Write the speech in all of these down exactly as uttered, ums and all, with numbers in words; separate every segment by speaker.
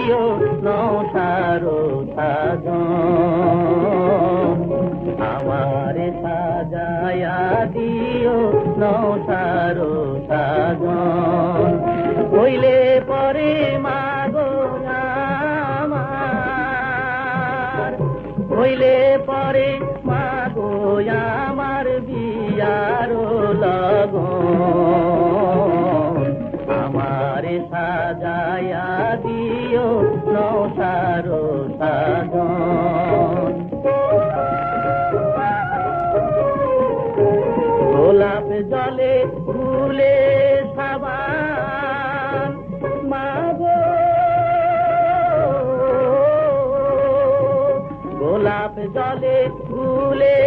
Speaker 1: দিও নৌসারো সাজন আমারে সাজায়া দিও নৌসারো সাজন হইলে পরে মাগো আমার হইলে পরে মাগো আমার বিয়ারো লগন আমারে সাজায়া দিও নৌসারো সাজন গোলাপ জলে ফুলে সাবান মাগো গোলাপ জলে ফুলে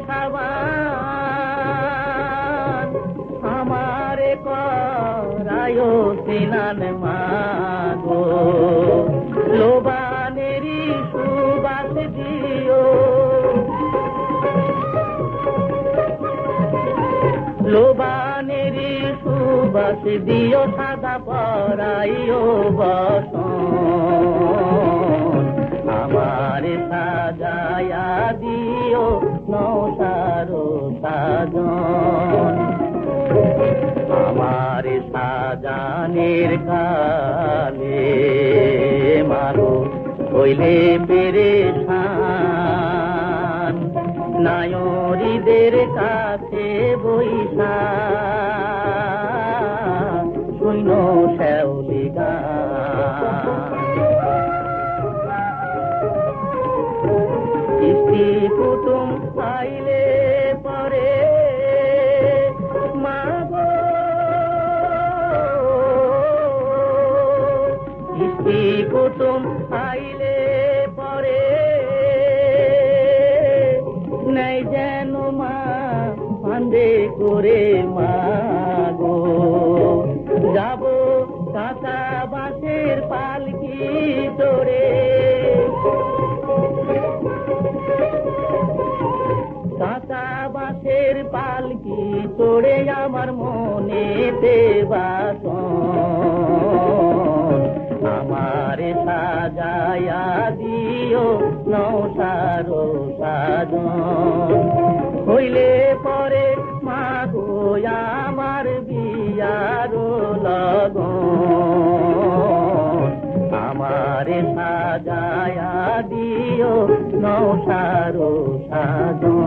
Speaker 1: সাবান আমারে করায় স্নান মাগো লোবানেরই সুবাস দিও লোবানেরই সুবাস দিও সাদা পরাইও বসন আমারে সাজায়া দিও নৌসারো সাজন আমারে সাজানের কালে মাগো হইলে পেরেশান নায়রীদের কাছে বইসা শুইন শ্যাওলি গান স্ত্রী কুটুম আইলে পরে মাগো স্ত্রী কুটুম আইলে পরে নাই যেন মা ফান্দে করে মাগো যাব কাঁচা বাঁশের পালকি তোরে কাঁচা বাঁশের পালকি তোরে আমার মনে দেবাসন আমারে সাজায়া দিও নৌসারো সাজন হইলে পরে মাগো আমার বিয়ারো লগন আমারে সাজায়া দিও নৌসারো সাজন